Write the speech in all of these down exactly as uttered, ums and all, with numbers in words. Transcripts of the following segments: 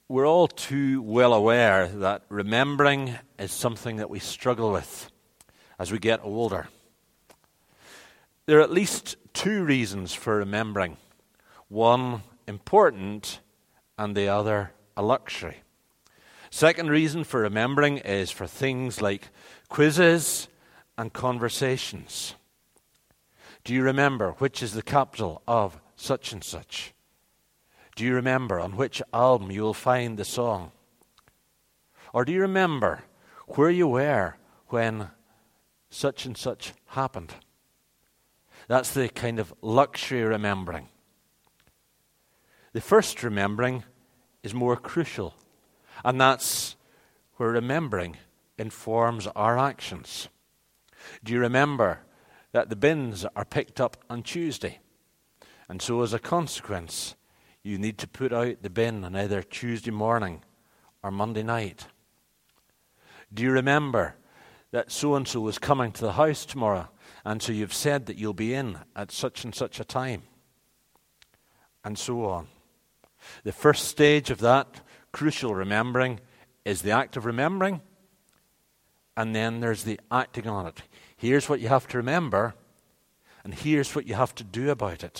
We're all too well aware that remembering is something that we struggle with as we get older. There are at least two reasons for remembering. One important and the other a luxury. Second reason for remembering is for things like quizzes and conversations. Do you remember which is the capital of such and such? Do you remember on which album you will find the song? Or do you remember where you were when such and such happened? That's the kind of luxury remembering. The first remembering is more crucial, and that's where remembering informs our actions. Do you remember that the bins are picked up on Tuesday? And so as a consequence, you need to put out the bin on either Tuesday morning or Monday night. Do you remember that so-and-so is coming to the house tomorrow, and so you've said that you'll be in at such and such a time? And so on. The first stage of that crucial remembering is the act of remembering, and then there's the acting on it. Here's what you have to remember, and here's what you have to do about it.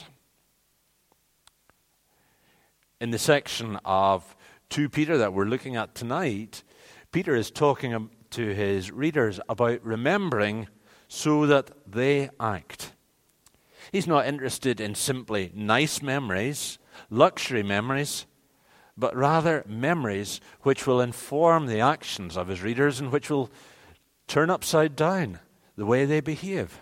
In the section of Second Peter that we're looking at tonight, Peter is talking to his readers about remembering so that they act. He's not interested in simply nice memories, luxury memories, but rather memories which will inform the actions of his readers and which will turn upside down the way they behave.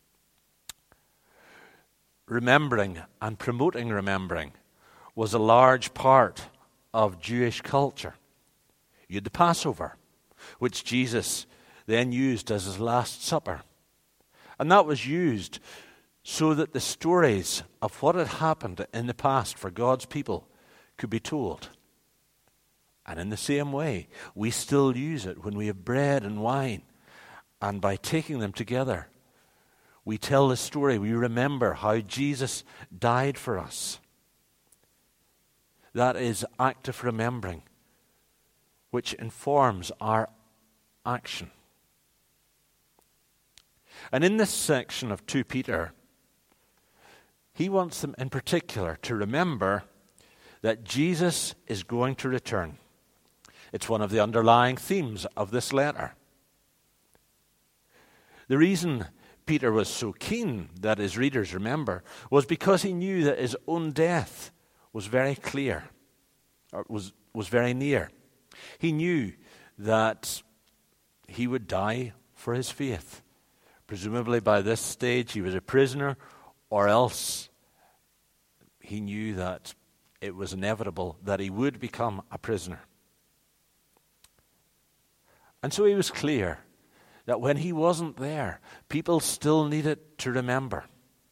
Remembering and promoting remembering was a large part of Jewish culture. You had the Passover, which Jesus then used as his Last Supper. And that was used so that the stories of what had happened in the past for God's people could be told. And in the same way, we still use it when we have bread and wine. And by taking them together, we tell the story. We remember how Jesus died for us. That is active remembering, which informs our action. And in this section of Second Peter, he wants them in particular to remember that Jesus is going to return. It's one of the underlying themes of this letter. The reason Peter was so keen that his readers remember was because he knew that his own death was very clear, or was, was very near. He knew that he would die for his faith. Presumably by this stage he was a prisoner, or else he knew that it was inevitable that he would become a prisoner. And so he was clear that when he wasn't there, people still needed to remember.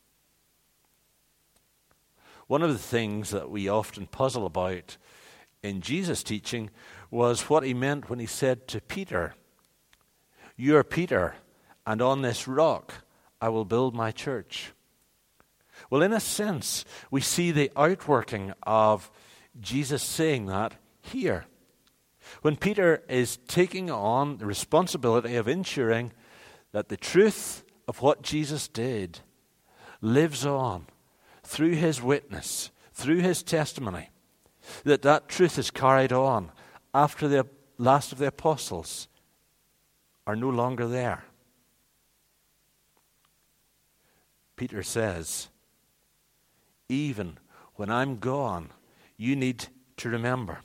One of the things that we often puzzle about in Jesus' teaching was what he meant when he said to Peter, "You are Peter, and on this rock I will build my church." Well, in a sense, we see the outworking of Jesus saying that here. When Peter is taking on the responsibility of ensuring that the truth of what Jesus did lives on through his witness, through his testimony, that that truth is carried on after the last of the apostles are no longer there. Peter says, even when I'm gone, you need to remember.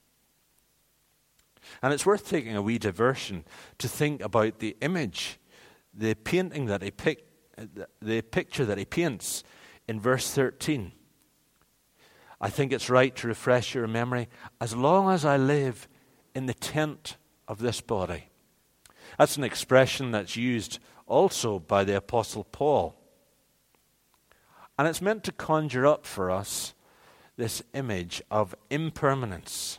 And it's worth taking a wee diversion to think about the image, the painting that he pic- the picture that he paints in verse thirteen. I think it's right to refresh your memory. As long as I live in the tent of this body. That's an expression that's used also by the Apostle Paul. And it's meant to conjure up for us this image of impermanence.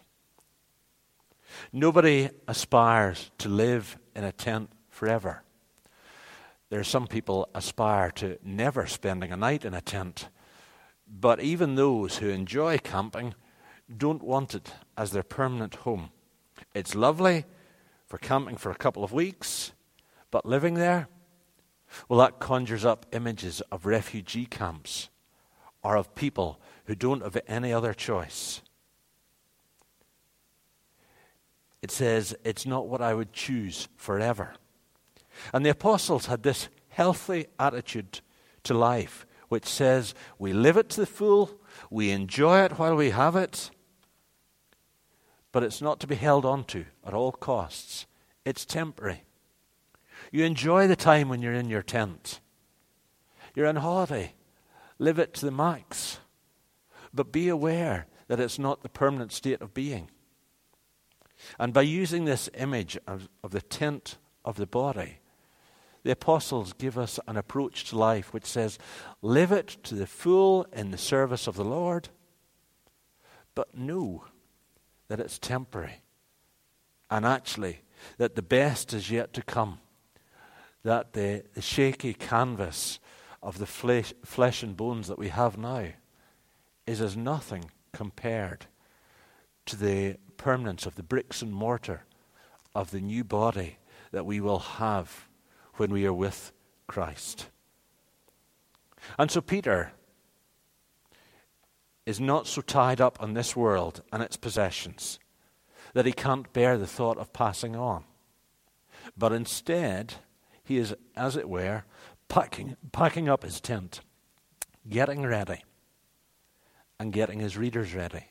Nobody aspires to live in a tent forever. There are some people aspire to never spending a night in a tent. But even those who enjoy camping don't want it as their permanent home. It's lovely for camping for a couple of weeks, but living there, well, that conjures up images of refugee camps or of people who don't have any other choice. It says, it's not what I would choose forever. And the apostles had this healthy attitude to life, which says we live it to the full, we enjoy it while we have it, but it's not to be held on to at all costs. It's temporary. You enjoy the time when you're in your tent. You're on holiday. Live it to the max. But be aware that it's not the permanent state of being. And by using this image of, of the tent of the body, the apostles give us an approach to life which says, live it to the full in the service of the Lord, but know that it's temporary. And actually, that the best is yet to come. That the, the shaky canvas of the flesh, flesh and bones that we have now is as nothing compared to the permanence of the bricks and mortar of the new body that we will have when we are with Christ. And so Peter is not so tied up on this world and its possessions that he can't bear the thought of passing on. But instead, he is, as it were, packing, packing up his tent, getting ready, and getting his readers ready.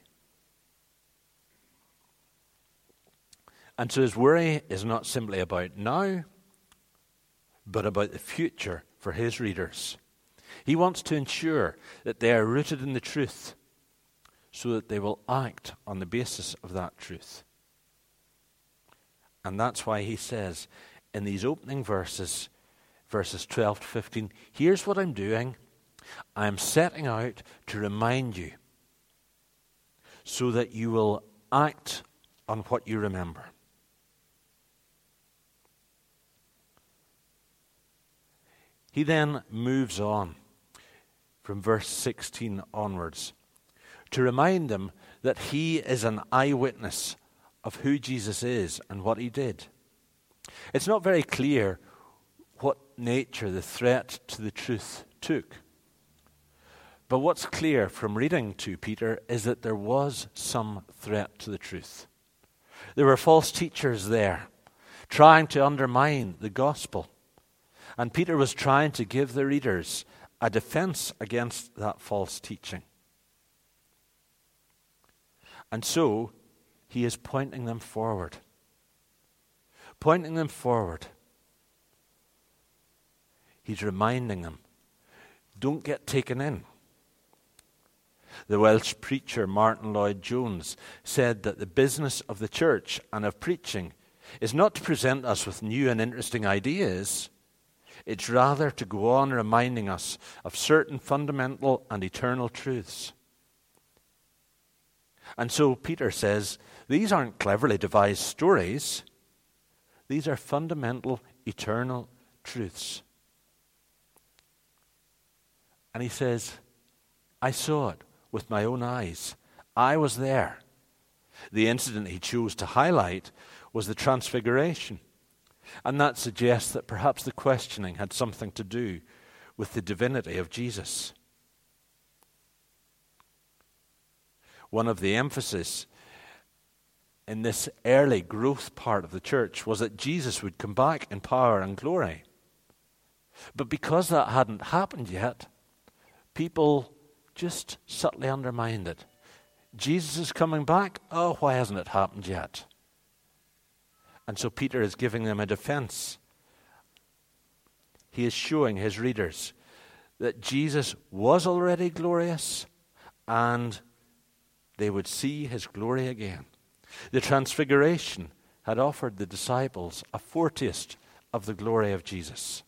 And so his worry is not simply about now, but about the future for his readers. He wants to ensure that they are rooted in the truth so that they will act on the basis of that truth. And that's why he says in these opening verses, verses twelve to fifteen, here's what I'm doing. I'm setting out to remind you so that you will act on what you remember. He then moves on from verse sixteen onwards to remind them that he is an eyewitness of who Jesus is and what he did. It's not very clear what nature the threat to the truth took. But what's clear from reading to Peter is that there was some threat to the truth. There were false teachers there trying to undermine the gospel. And Peter was trying to give the readers a defense against that false teaching. And so, he is pointing them forward. Pointing them forward. He's reminding them, don't get taken in. The Welsh preacher Martin Lloyd-Jones said that the business of the church and of preaching is not to present us with new and interesting ideas. It's rather to go on reminding us of certain fundamental and eternal truths. And so Peter says, these aren't cleverly devised stories. These are fundamental, eternal truths. And he says, I saw it with my own eyes. I was there. The incident he chose to highlight was the Transfiguration. And that suggests that perhaps the questioning had something to do with the divinity of Jesus. One of the emphasis in this early growth part of the church was that Jesus would come back in power and glory. But because that hadn't happened yet, people just subtly undermined it. Jesus is coming back? Oh, why hasn't it happened yet? And so Peter is giving them a defense. He is showing his readers that Jesus was already glorious and they would see his glory again. The Transfiguration had offered the disciples a foretaste of the glory of Jesus.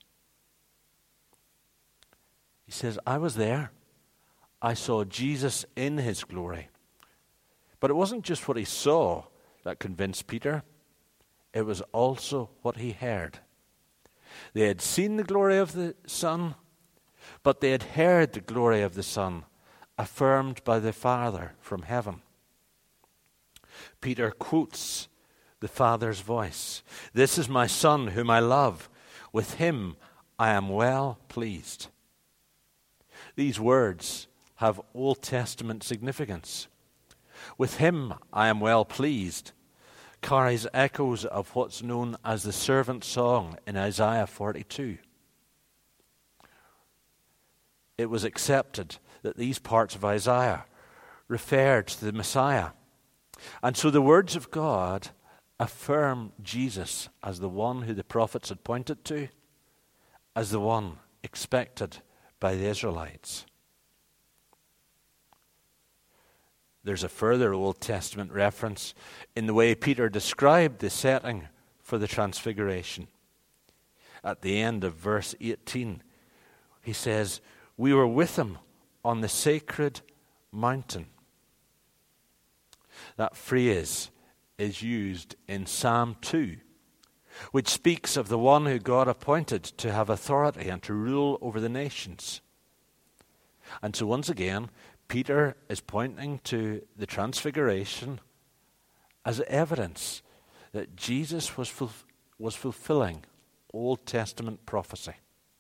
He says, I was there. I saw Jesus in his glory. But it wasn't just what he saw that convinced Peter. It was also what he heard. They had seen the glory of the Son, but they had heard the glory of the Son affirmed by the Father from heaven. Peter quotes the Father's voice. "This is my Son whom I love. With him I am well pleased." These words have Old Testament significance. "With him I am well pleased" carries echoes of what's known as the servant song in Isaiah forty-two. It was accepted that these parts of Isaiah referred to the Messiah. And so the words of God affirm Jesus as the one who the prophets had pointed to, as the one expected by the Israelites. There's a further Old Testament reference in the way Peter described the setting for the Transfiguration. At the end of verse eighteen, he says, "We were with him on the sacred mountain." That phrase is used in Psalm two, which speaks of the one who God appointed to have authority and to rule over the nations. And so once again, Peter is pointing to the Transfiguration as evidence that Jesus was ful- was fulfilling Old Testament prophecy.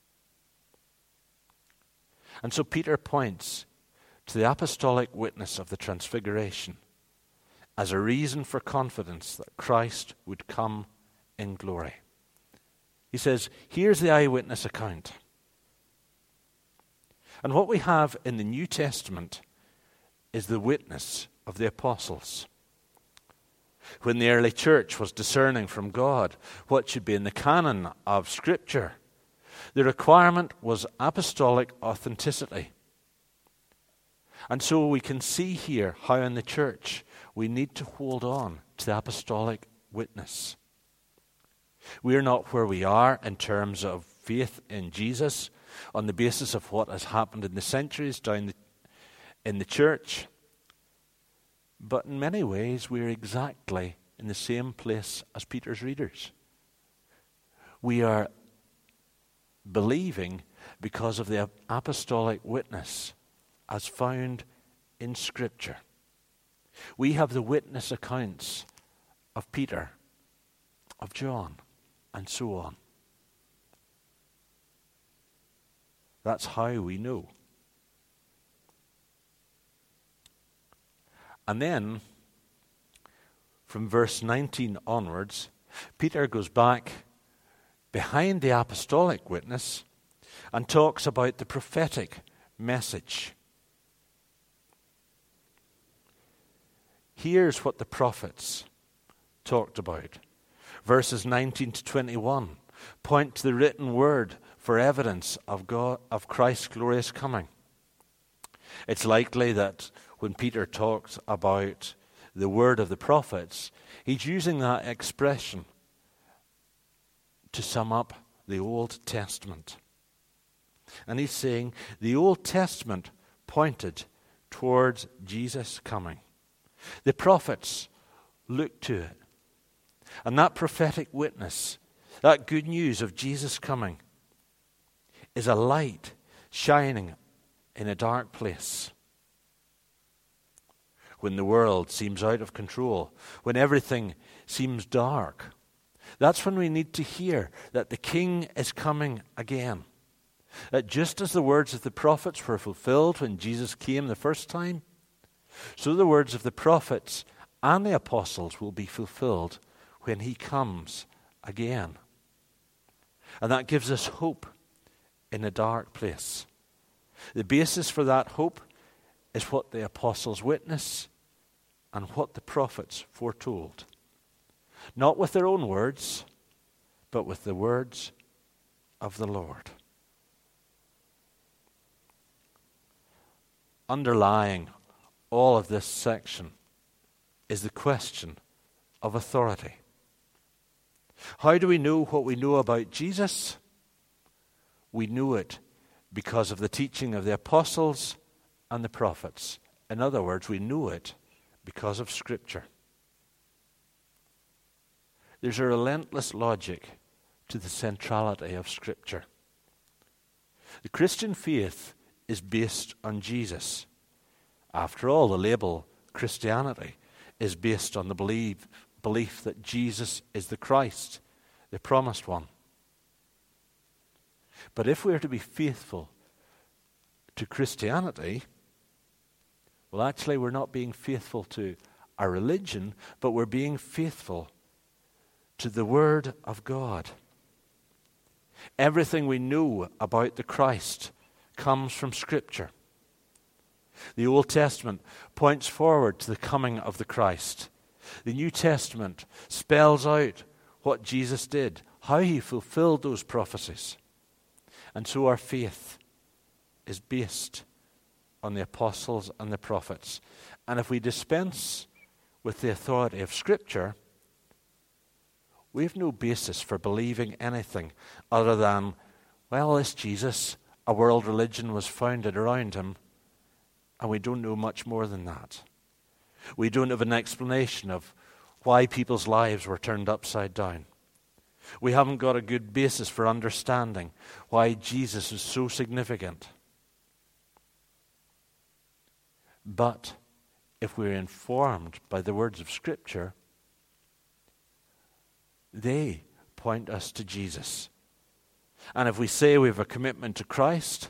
And so Peter points to the apostolic witness of the Transfiguration as a reason for confidence that Christ would come in glory. He says, here's the eyewitness account. And what we have in the New Testament is the witness of the apostles. When the early church was discerning from God what should be in the canon of Scripture, the requirement was apostolic authenticity. And so we can see here how in the church we need to hold on to the apostolic witness. We are not where we are in terms of faith in Jesus on the basis of what has happened in the centuries down the, in the church. But in many ways we are exactly in the same place as Peter's readers. We are believing because of the apostolic witness as found in Scripture. We have the witness accounts of Peter, of John, and so on. That's how we know. And then, from verse nineteen onwards, Peter goes back behind the apostolic witness and talks about the prophetic message. Here's what the prophets talked about. Verses nineteen to twenty-one point to the written word for evidence of God, of Christ's glorious coming. It's likely that when Peter talks about the word of the prophets, he's using that expression to sum up the Old Testament. And he's saying the Old Testament pointed towards Jesus coming. The prophets looked to it. And that prophetic witness, that good news of Jesus coming, is a light shining in a dark place. When the world seems out of control, when everything seems dark, that's when we need to hear that the King is coming again. That just as the words of the prophets were fulfilled when Jesus came the first time, so the words of the prophets and the apostles will be fulfilled when he comes again. And that gives us hope in a dark place. The basis for that hope is what the apostles witness and what the prophets foretold. Not with their own words, but with the words of the Lord. Underlying all of this section is the question of authority. How do we know what we know about Jesus? We know it because of the teaching of the apostles and the prophets. In other words, we know it because of Scripture. There's a relentless logic to the centrality of Scripture. The Christian faith is based on Jesus. After all, the label Christianity is based on the belief, belief that Jesus is the Christ, the promised one. But if we are to be faithful to Christianity, well, actually, we're not being faithful to our religion, but we're being faithful to the Word of God. Everything we know about the Christ comes from Scripture. The Old Testament points forward to the coming of the Christ. The New Testament spells out what Jesus did, how he fulfilled those prophecies. And so our faith is based on the apostles and the prophets. And if we dispense with the authority of Scripture, we have no basis for believing anything other than, well, this Jesus, a world religion was founded around him, and we don't know much more than that. We don't have an explanation of why people's lives were turned upside down. We haven't got a good basis for understanding why Jesus is so significant. But if we're informed by the words of Scripture, they point us to Jesus. And if we say we have a commitment to Christ,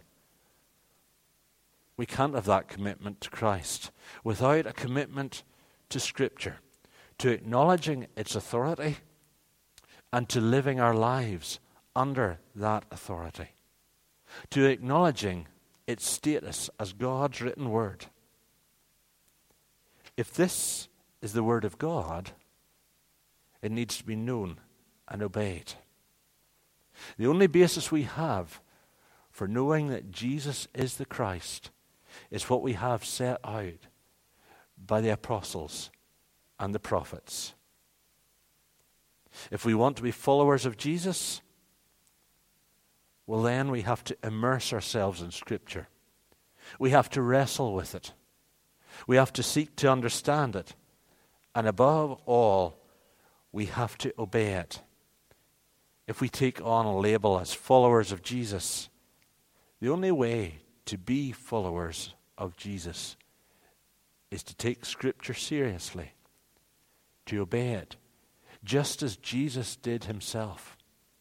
we can't have that commitment to Christ without a commitment to Scripture, to acknowledging its authority and to living our lives under that authority, to acknowledging its status as God's written word. If this is the word of God, it needs to be known and obeyed. The only basis we have for knowing that Jesus is the Christ is what we have set out by the apostles and the prophets. If we want to be followers of Jesus, well, then we have to immerse ourselves in Scripture. We have to wrestle with it. We have to seek to understand it. And above all, we have to obey it. If we take on a label as followers of Jesus, the only way to be followers of Jesus is to take Scripture seriously, to obey it, just as Jesus did himself.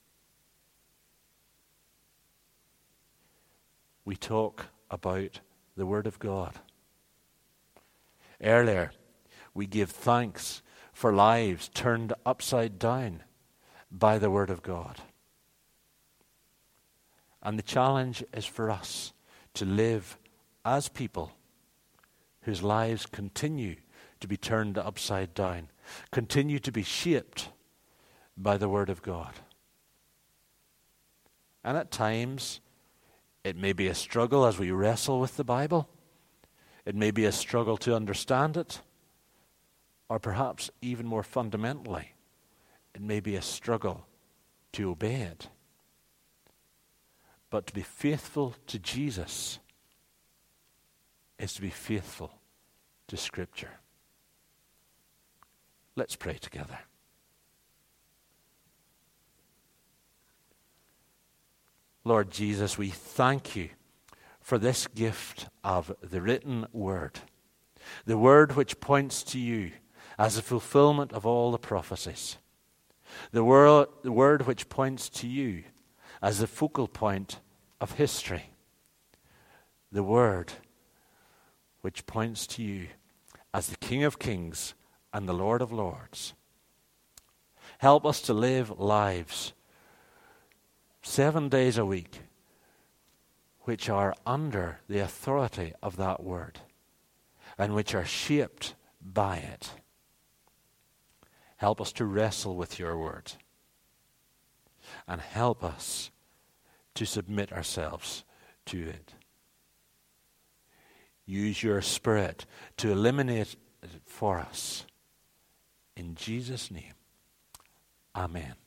We talk about the Word of God. Earlier, we give thanks for lives turned upside down by the Word of God. And the challenge is for us to live as people whose lives continue to be turned upside down, continue to be shaped by the Word of God. And at times, it may be a struggle as we wrestle with the Bible. It may be a struggle to understand it, or perhaps even more fundamentally, it may be a struggle to obey it. But to be faithful to Jesus is to be faithful to Scripture. Let's pray together. Lord Jesus, we thank you for this gift of the written word, the word which points to you as the fulfillment of all the prophecies, the word, the word which points to you as the focal point of history, the word which points to you as the King of Kings and the Lord of Lords. Help us to live lives seven days a week which are under the authority of that word and which are shaped by it. Help us to wrestle with your word and help us to submit ourselves to it. Use your Spirit to eliminate it for us. In Jesus' name, amen.